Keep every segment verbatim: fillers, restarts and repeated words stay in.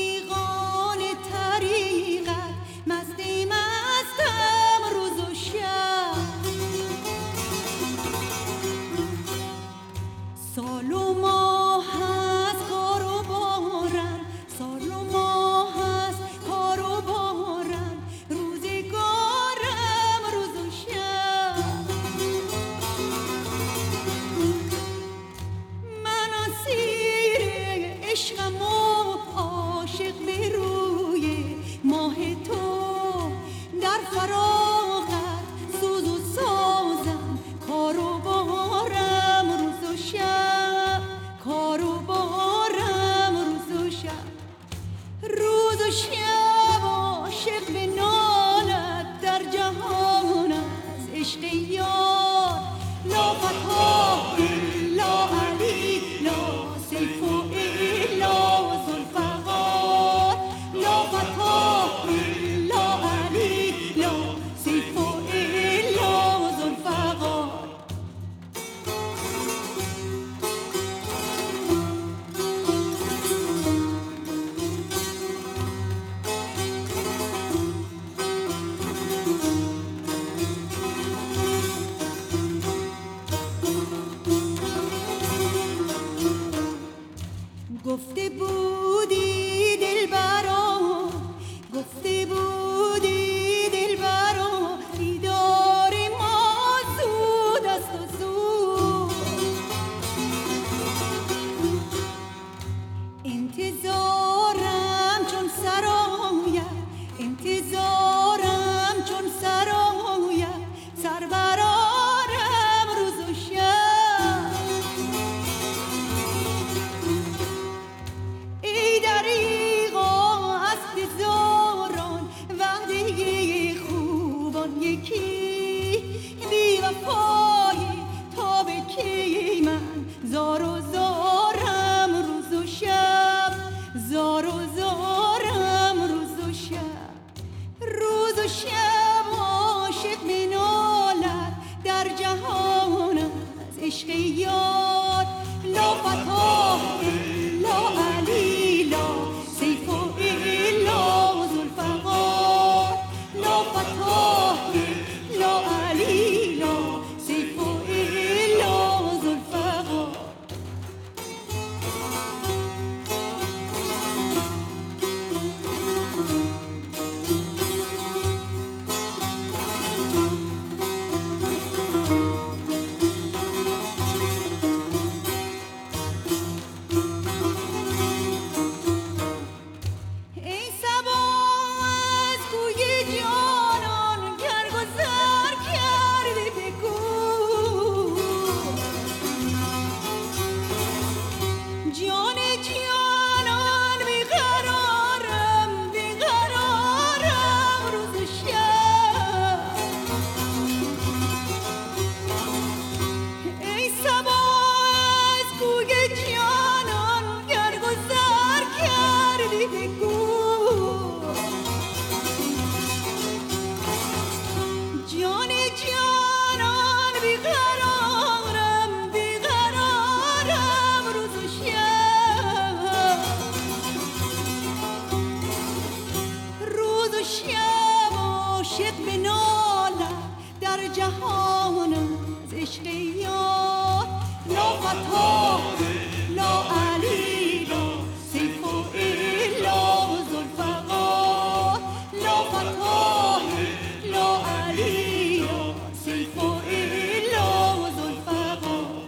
رفیقان طریقت مستی مستم روز و شب. سال و ماه هست کار و بارم، سال و ماه هست کار و بارم، روزگارم روز و شب. من اسیر عشقم و عاشق به روی ماه تو، در فراغت سوز و سازم کار و بارم روز و شب، کار و بارم روز و شب. روز و شب عاشق بنالد در جهان از عشق یار. لا فتح لا علی لا سیف الا ذوالفقار، لا فتح لا علی لا سیف الا ذوالفقار. گفته بودی دلبرا، گفته بودی دلبرا، دیدار ما زود است و زود. انتظارم چون سراید، انتظارم چون سراید، سر برارم روز و شب. ای دریغا از هزاران وعده خوبان یکی، بی وفایی تا به کی من زار و زارم روز و شب، زار و زارم روز و شب. روز و شب عاشق بنالد در جهان از عشق یار. لا فتح لا علی لا سیف الا ذوالفقار، لا فتح لا علی لا سیف الا ذوالفقار. ای صبا از کوی جانان گر گذر کردی بگو، جان جانان بیقرارم بیقرارم روز و شب. ای صبا از کوی جانان گر گذر کردی بگو، جان جانان بیقرارم بیقرارم روز و شب. روز و شب عاشق بنالد در جهان از عشق یار. لا فتح لا علی لا سیف الا ذوالفقار، لا فتح لا علی لا سیف الا ذوالفقار.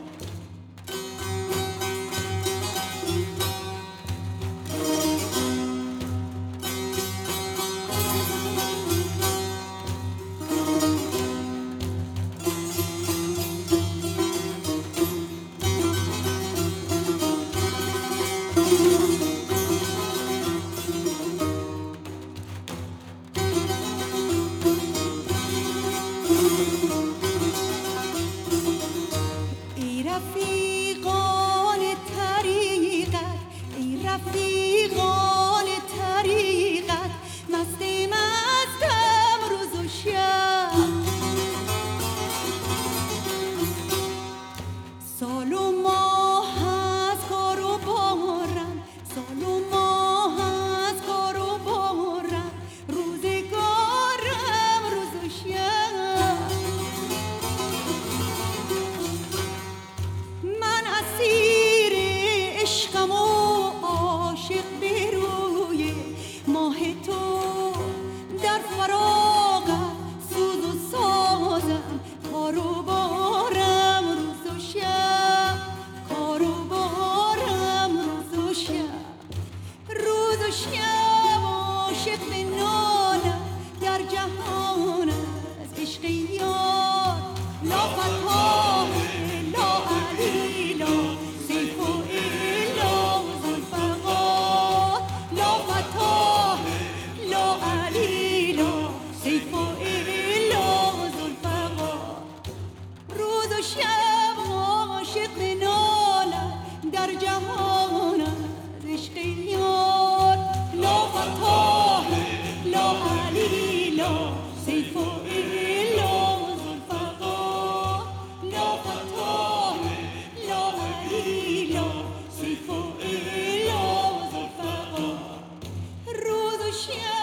عاشق بنالد در جهان از عشق یار. لا فتاه لا علی لا سیف و الا ذوالفقار. لا فتاه لا علی لا سیف و الا ذوالفقار. روز و شب عاشق بنالد در جهان از عشق یار. لا فتاه لا علی لا سیف و الا ذوالفقار. لا فتاه لا علی لا سیف و الا ذوالفقار. روز و شب